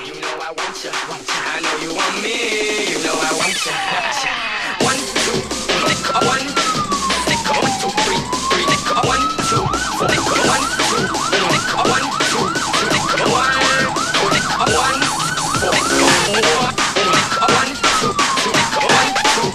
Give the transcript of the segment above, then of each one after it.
You know I want you. I know you want me. You know I want you. 1, 2, lick 1, lick 1, 2, 3, 3, lick 1, 2, lick 1, 2, lick 1, 2, lick 1, lick 1, lick 1, 2, lick 1, 2,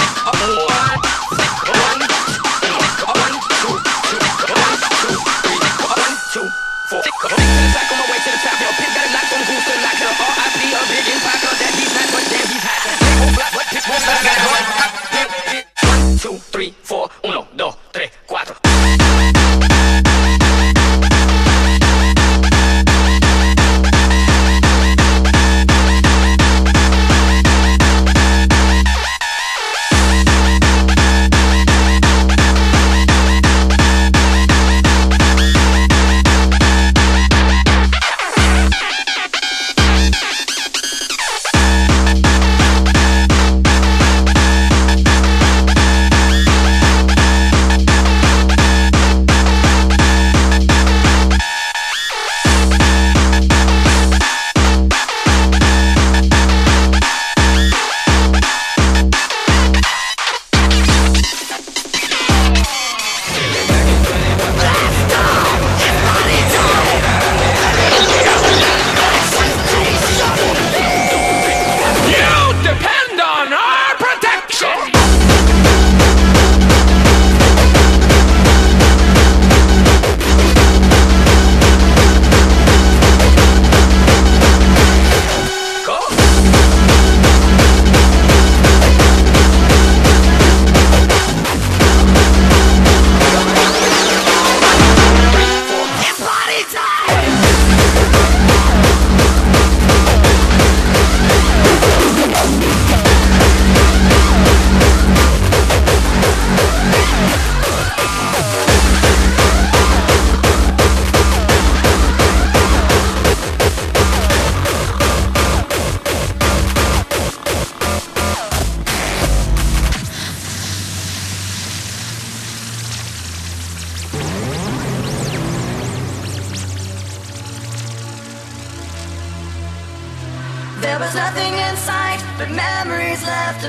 There was nothing in sight but memories left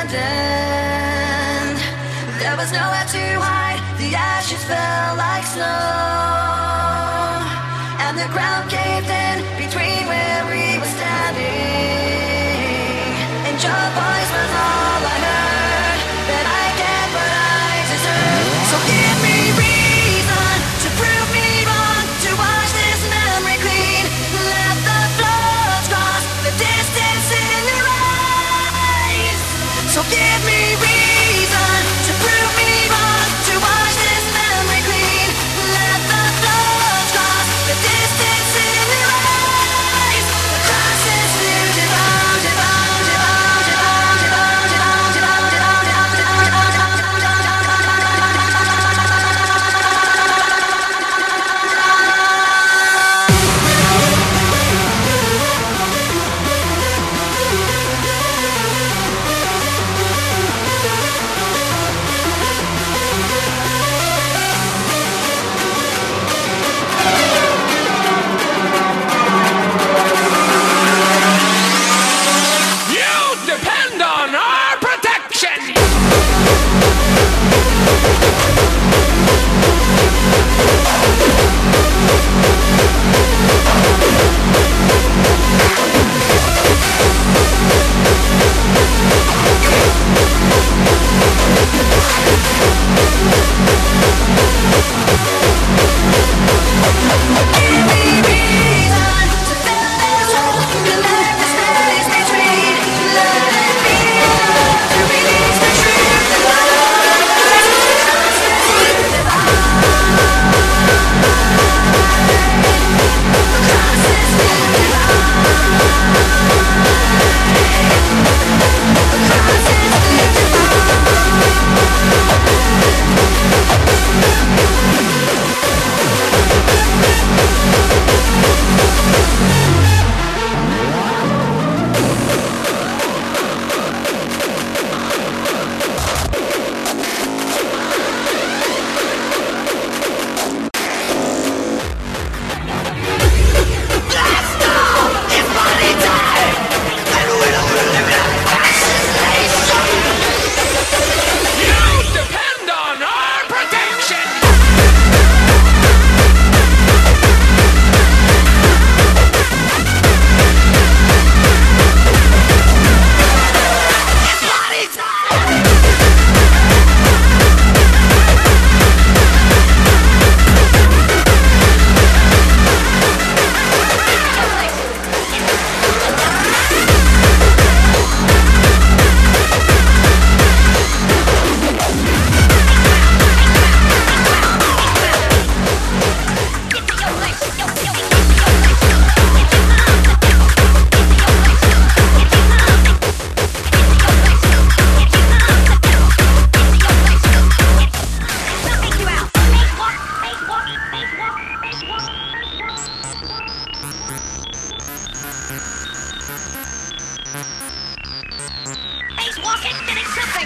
abandoned. There was nowhere to hide, the ashes fell like snow, and the ground caved in between where we were standing. And your voice was all I heard, that I get what I deserve. So give me reason to prove me wrong, to wash this memory clean. Let the floods cross the distance in your eyes. So give me reason to prove me wrong, to wash this memory clean. Let the floods cross the distance in your eyes. The cross is new, divine, divine, divine, divine, divine, divine. He's walking, getting something.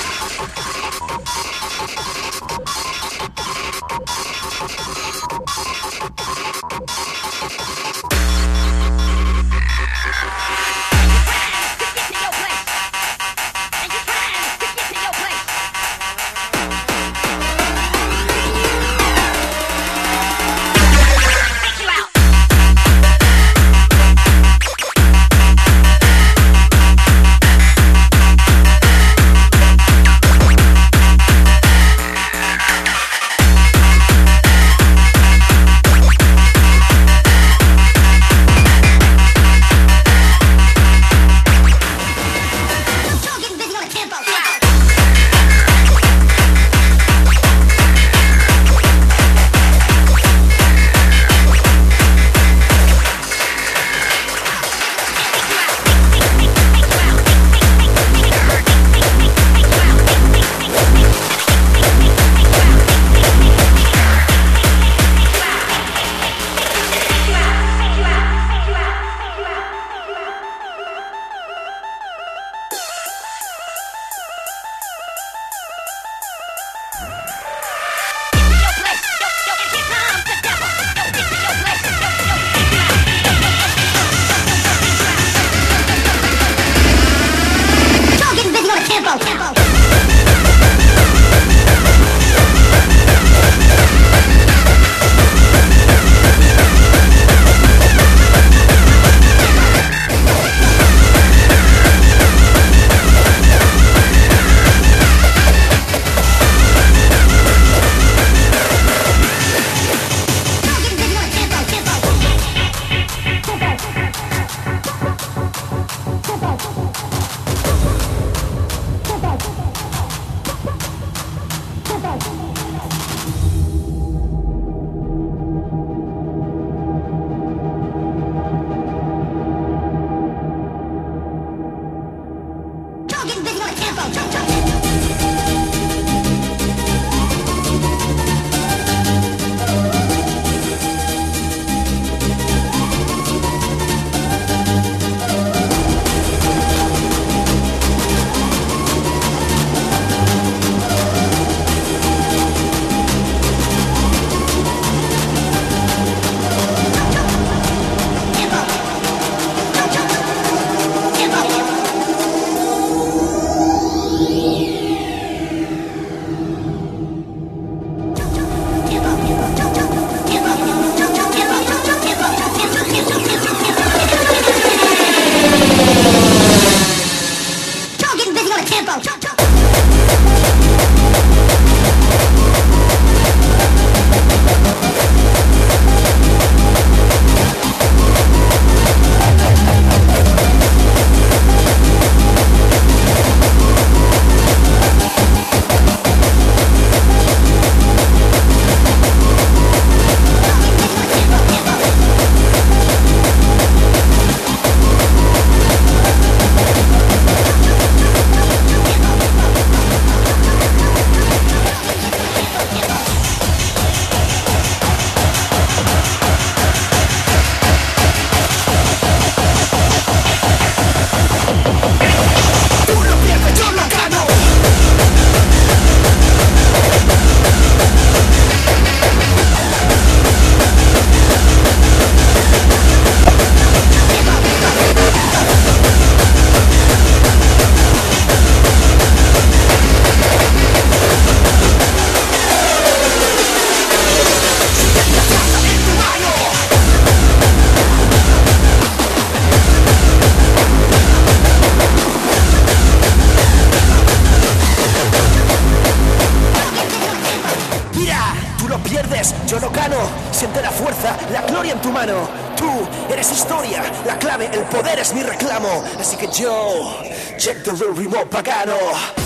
Yo no gano, siente la fuerza, la gloria en tu mano. Tú eres historia, la clave, el poder es mi reclamo. Así que yo, check the real remote pagano.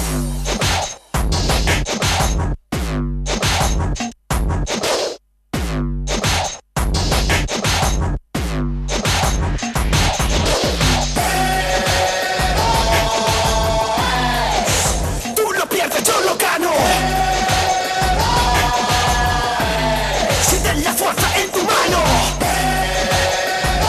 Tú lo pierdes, yo lo gano. Siente la fuerza en tu mano.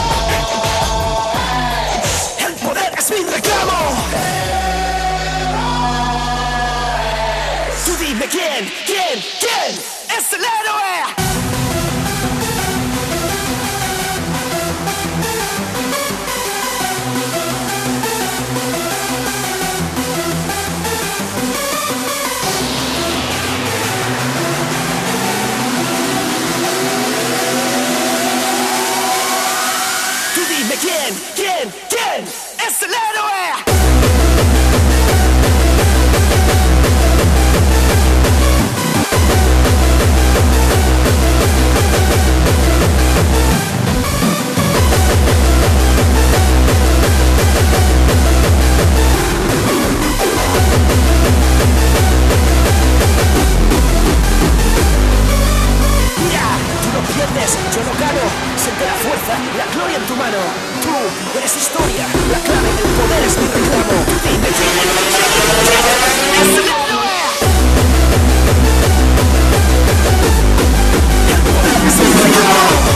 ¿Quién es el héroe? Tú dime quién es el héroe. Yo no gano, siente la fuerza, la gloria en tu mano. Tú eres historia, la clave, el poder es mi reclamo. Tú dime quién es el héroe. El poder es mi reclamo.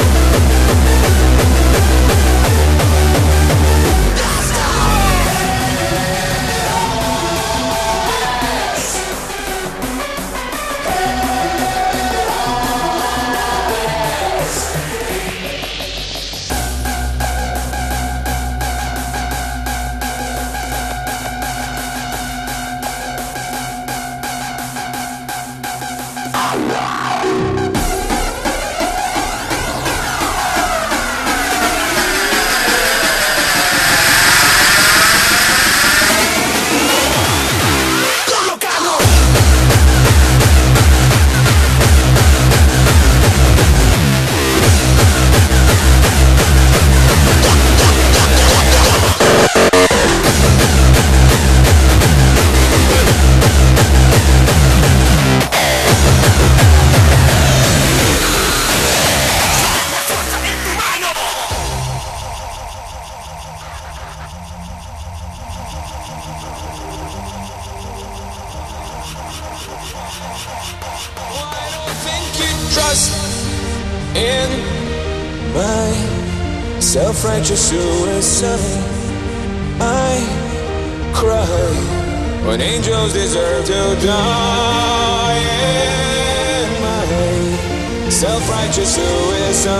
Self-righteous suicide. I cry when angels deserve to die. In my self-righteous suicide,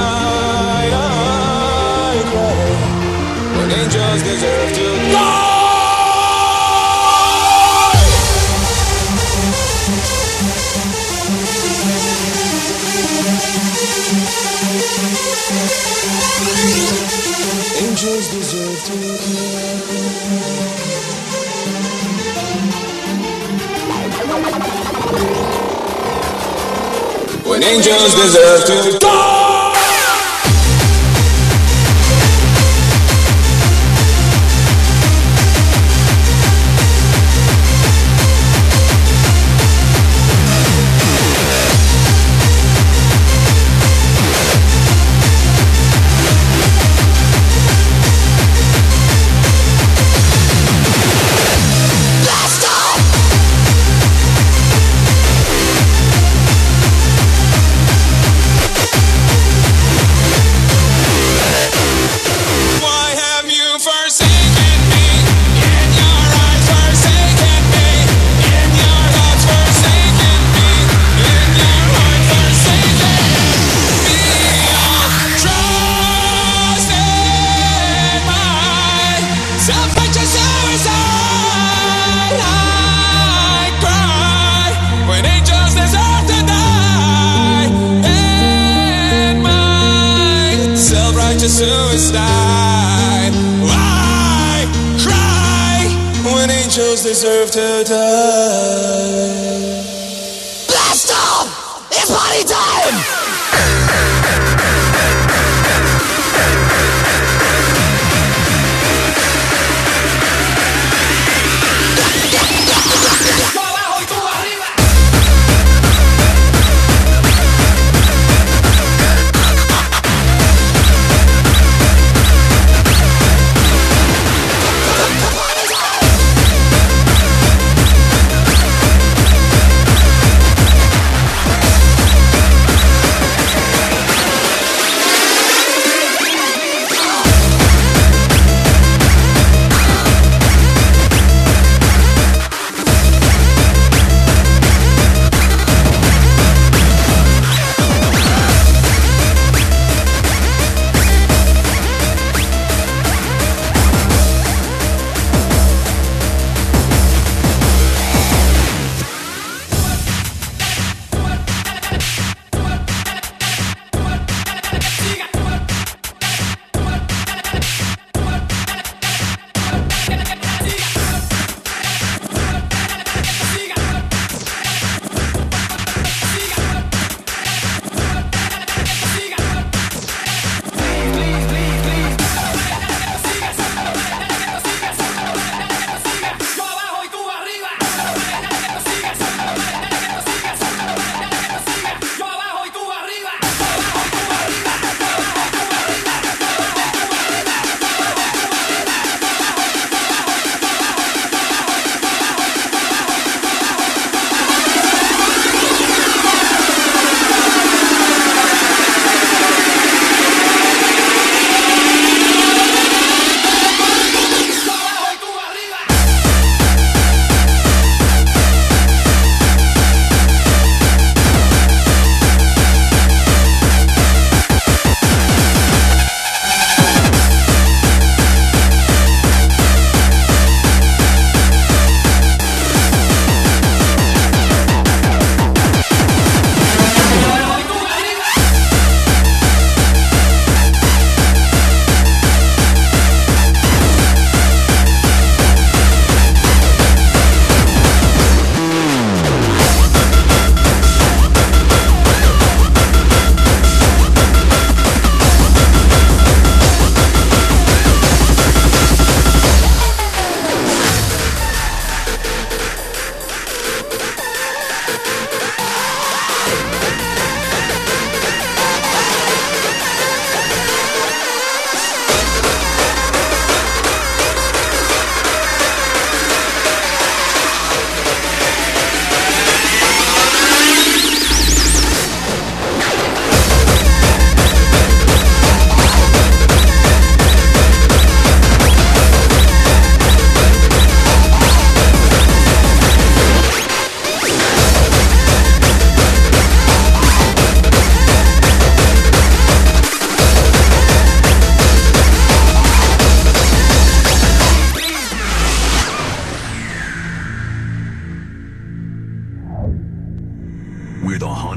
I cry when angels deserve to die. Angels deserve to when angels deserve to die. Suicide. Why cry when angels deserve to die? Blast off! It's party time!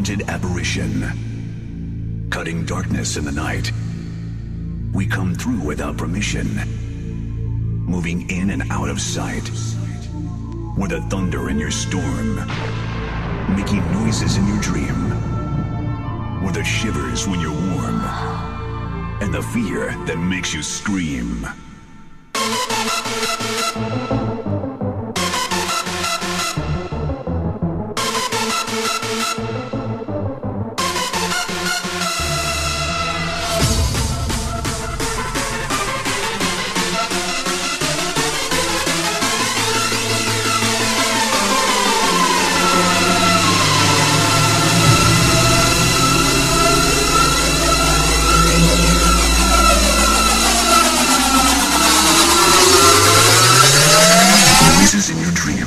haunted apparition, cutting darkness in the night. We come through without permission, moving in and out of sight. We're the thunder in your storm, making noises in your dream. We're the shivers when you're warm, and the fear that makes you scream. Noises in your dream.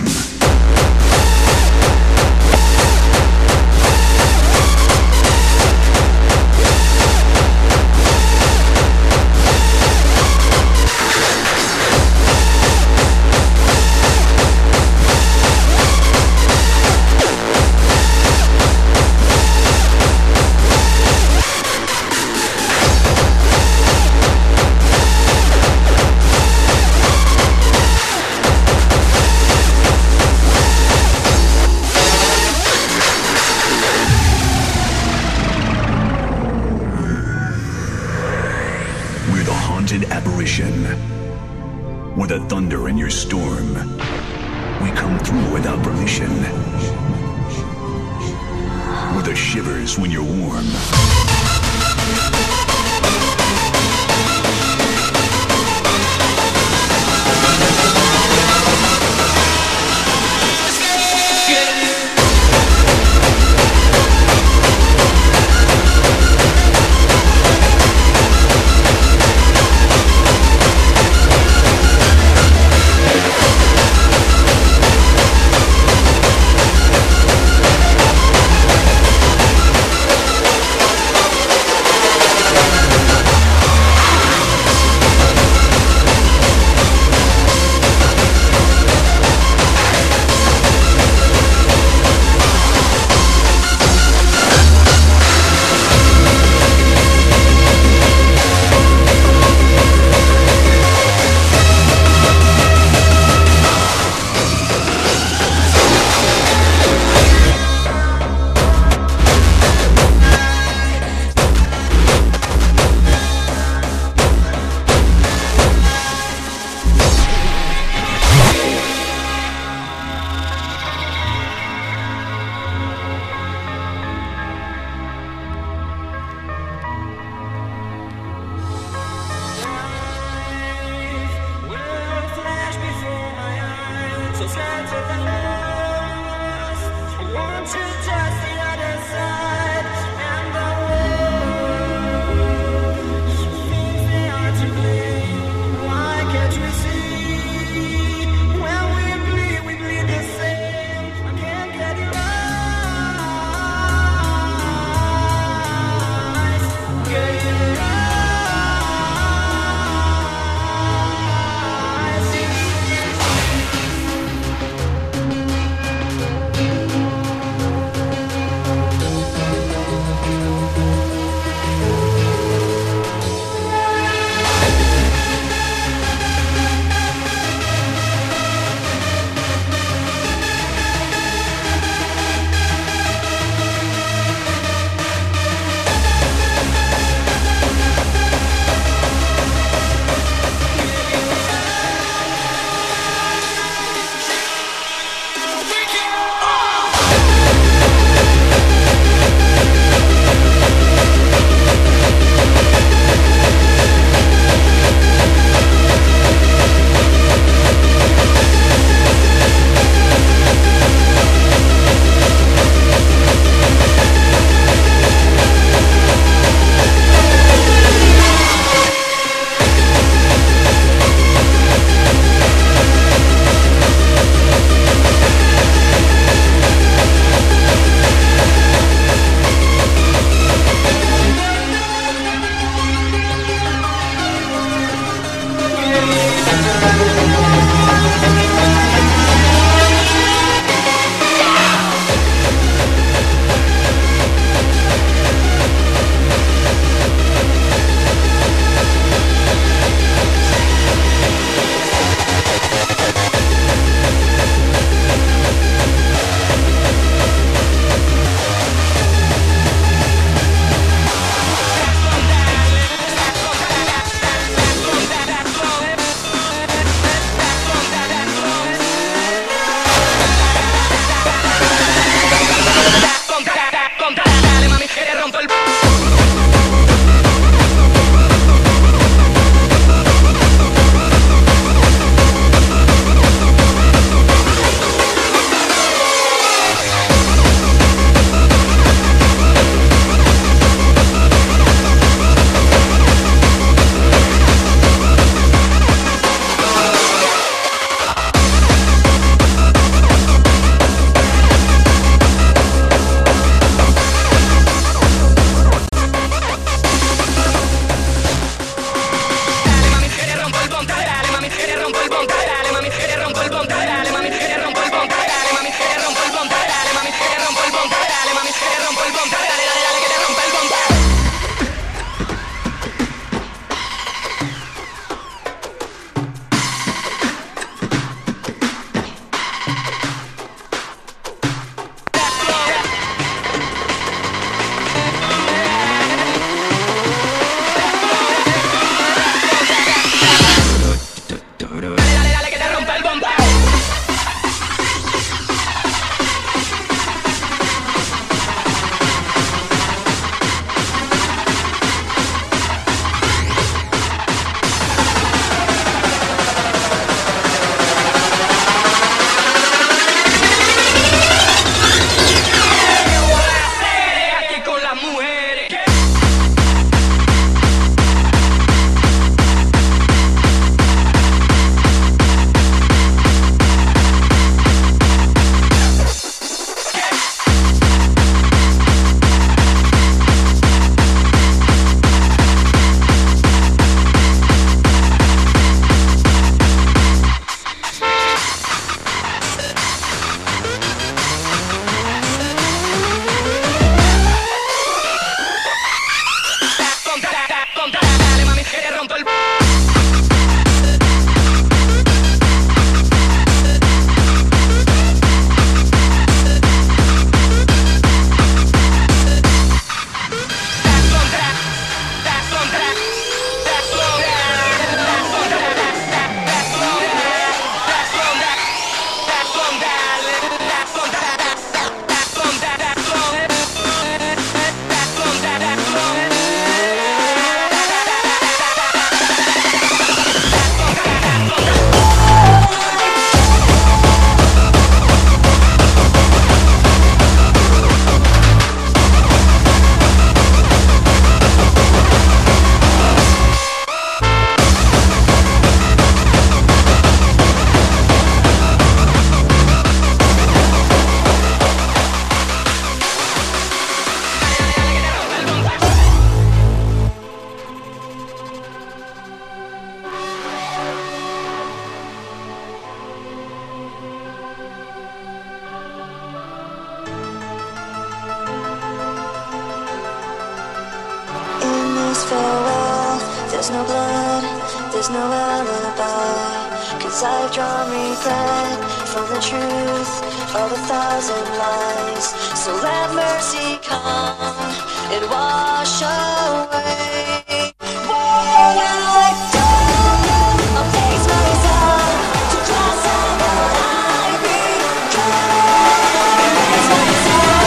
Apparition. We're the thunder in your storm. We come through without permission. We're the shivers when you're warm. rompo el bomba, dale, dale, dale, que te rompa el bomba. Dale, dale, que te rompa el bomba. Aquí con las mujeres. Dale, mami, que te rompo el In this farewell, there's no blood, there's no alibi. 'Cause I've drawn regret from the truth of 1,000 lies. So let mercy come and wash away. When I die, I'll face myself to class of what I become. Face myself.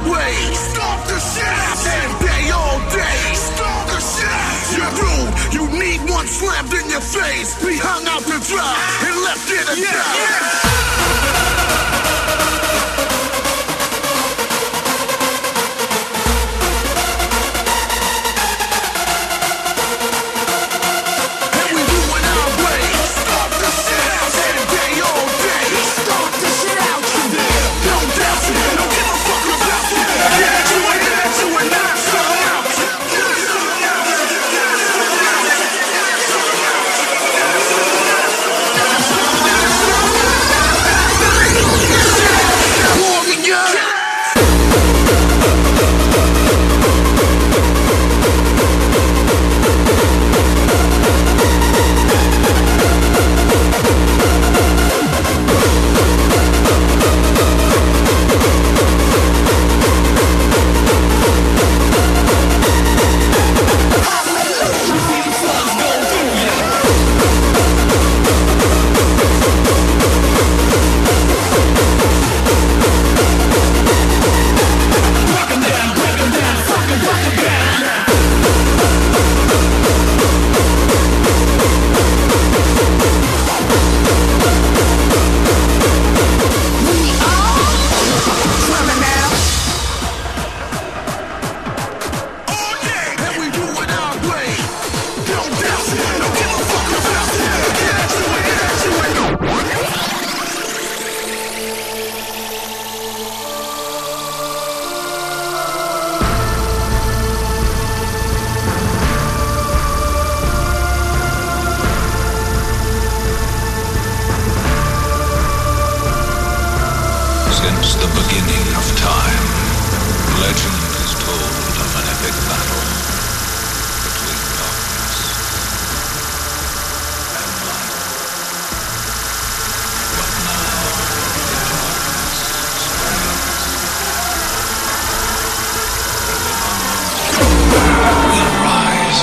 way. Stop the shit. And day all day. Stop the shit. You're rude. You need one slammed in your face. Be hung out to dry and left in a Since the beginning of time, legend is told of an epic battle between darkness and light. But now the darkness spreads. Will rise.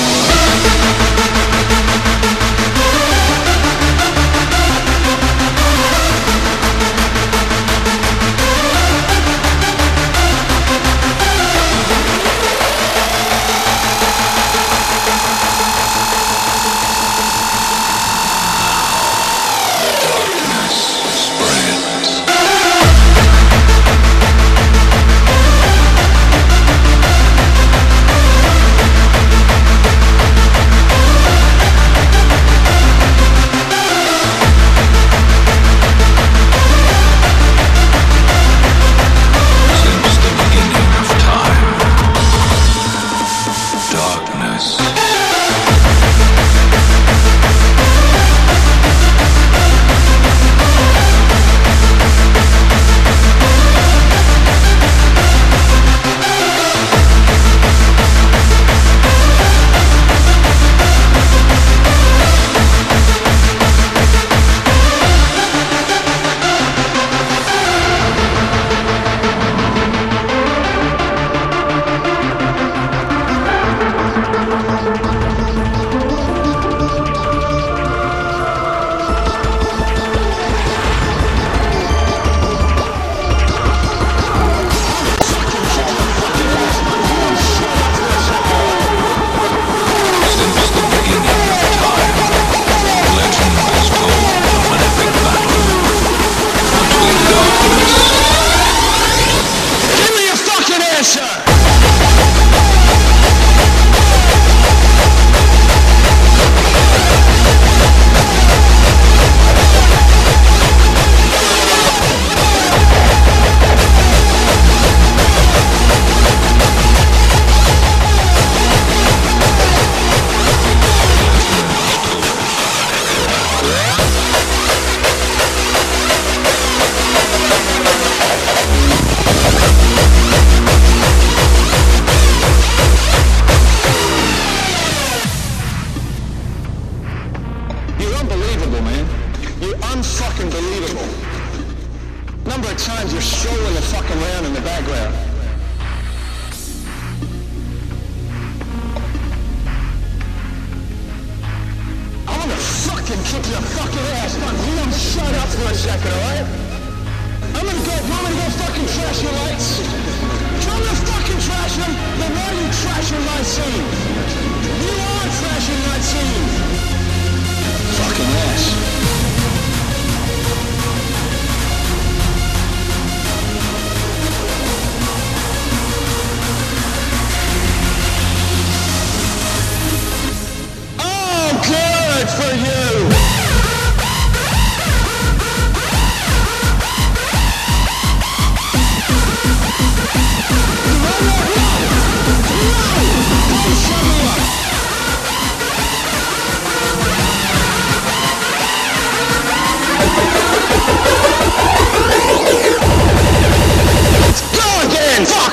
Unfucking believable. Number of times you're strolling the fucking around in the background. I'm gonna fucking kick your fucking ass. Now, you don't shut up for a second, alright? I'm gonna go fucking trash your lights. I'm not fucking trashing, then why are you trashing my scene? You are trashing my scene. Fucking ass. Good for you! Let's go again! Fuck!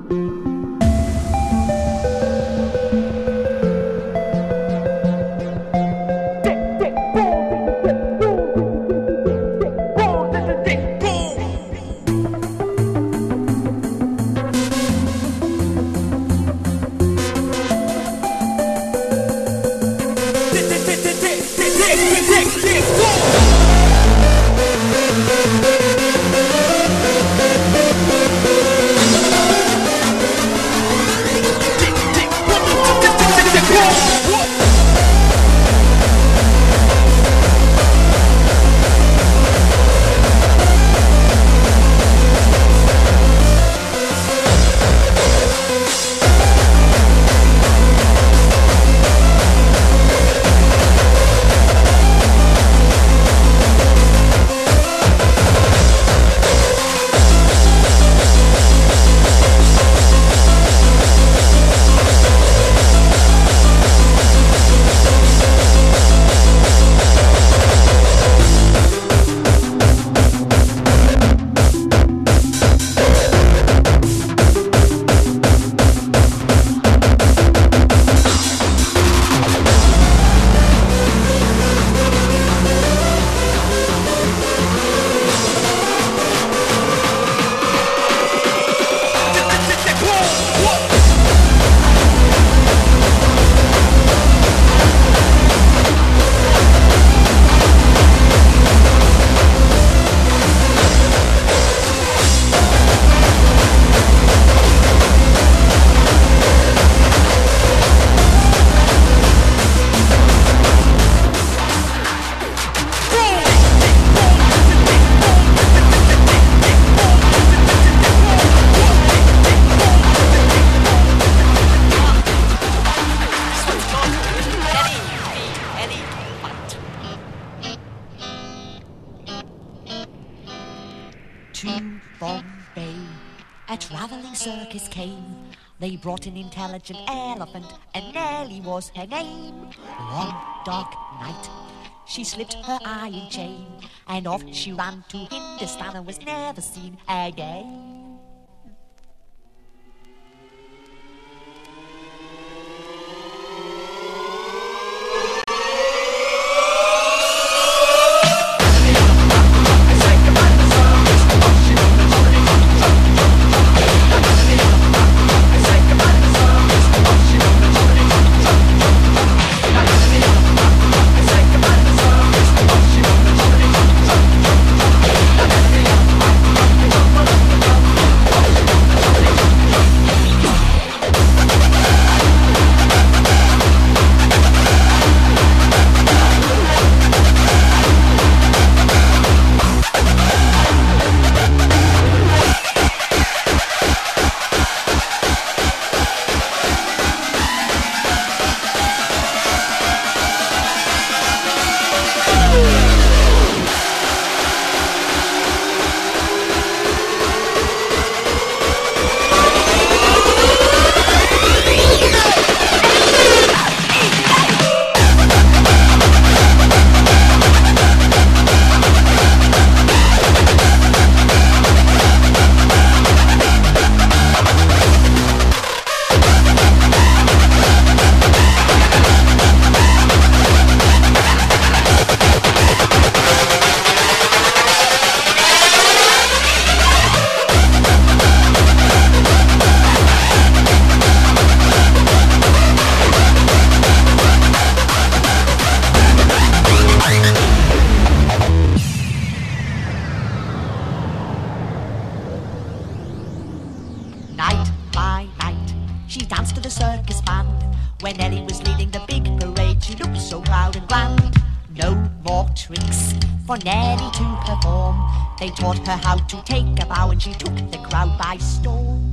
A travelling circus came. They brought an intelligent elephant, and Nellie was her name. One dark night, she slipped her iron chain, and off she ran to Hindustan and was never seen again. Night by night, she danced to the circus band. When Ellie was leading the big parade, she looked so proud and grand. No more tricks for Nellie to perform. They taught her how to take a bow, and she took the crowd by storm.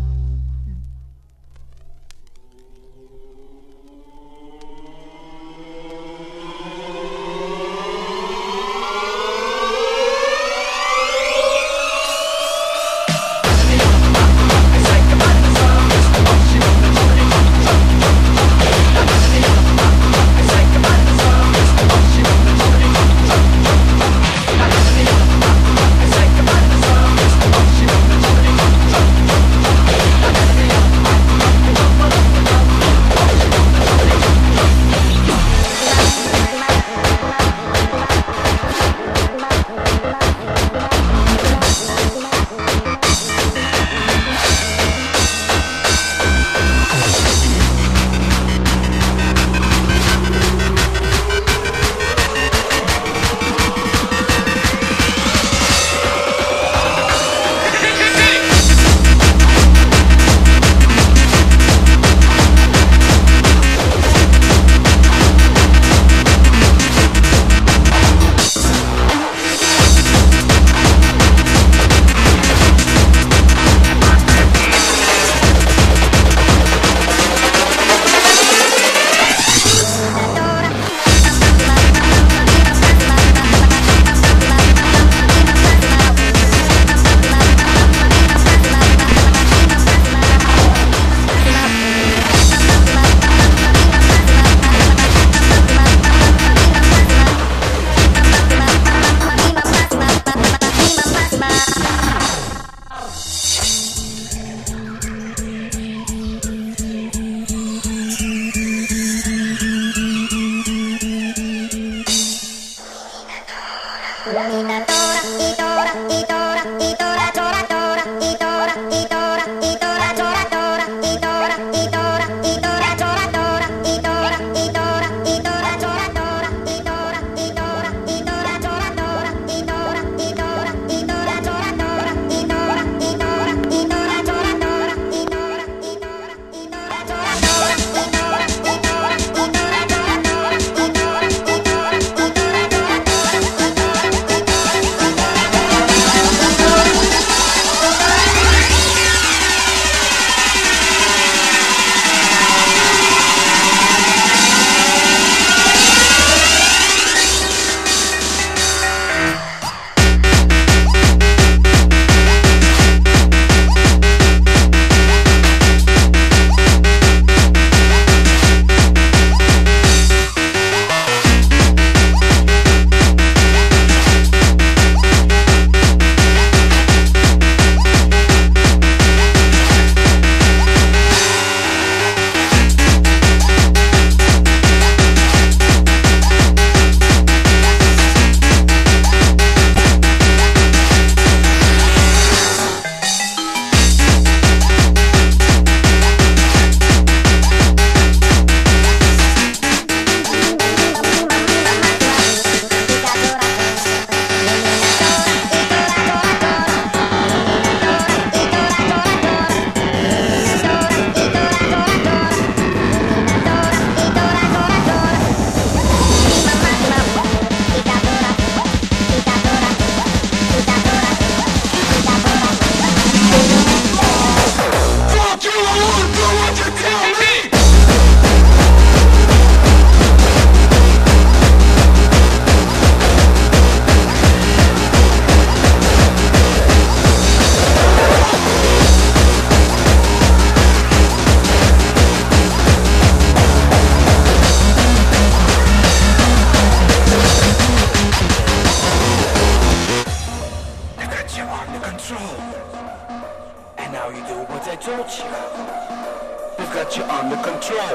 They've got you under control.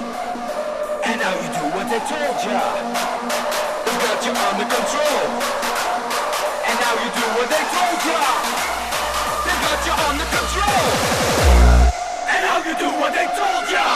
And now you do what they told ya. They've got you under control. And now you do what they told ya. They've got you under control. And now you do what they told ya.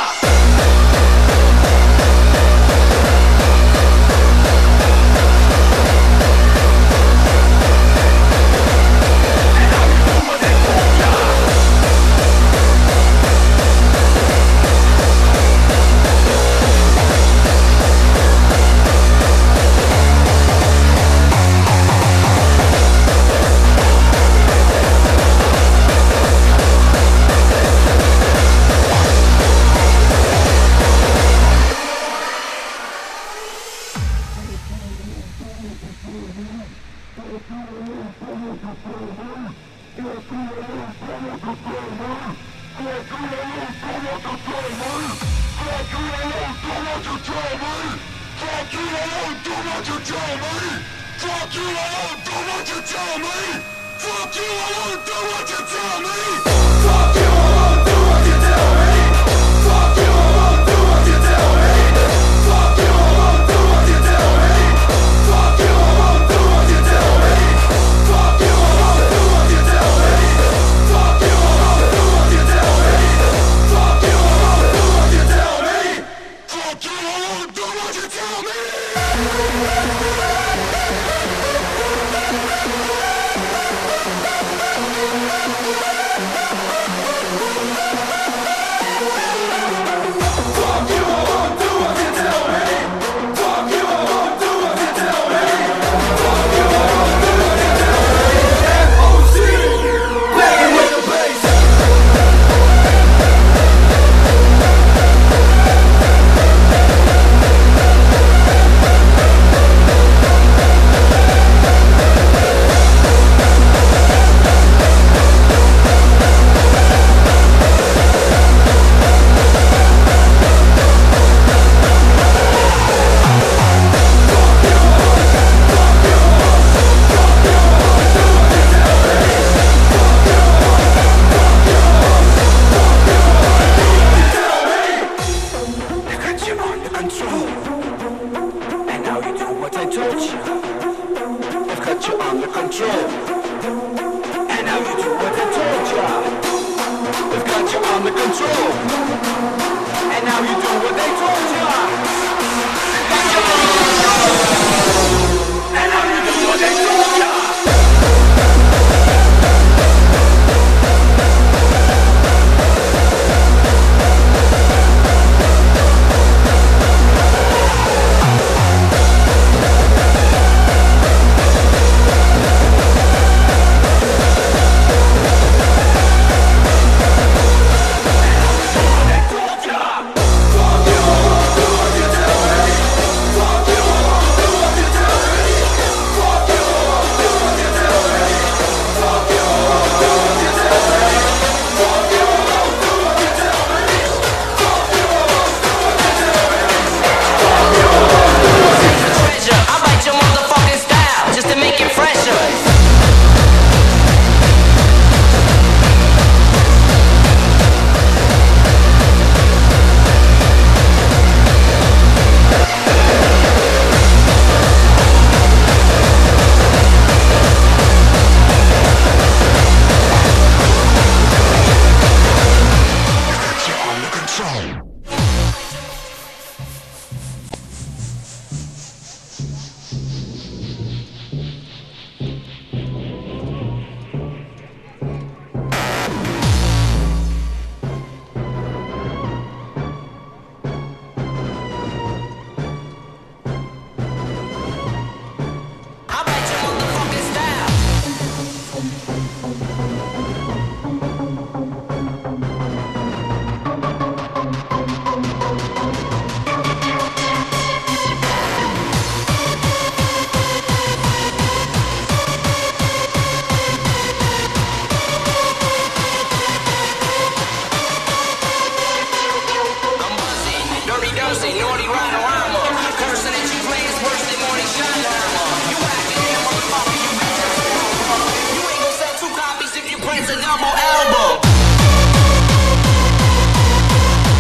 double album.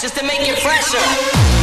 just to make it fresher.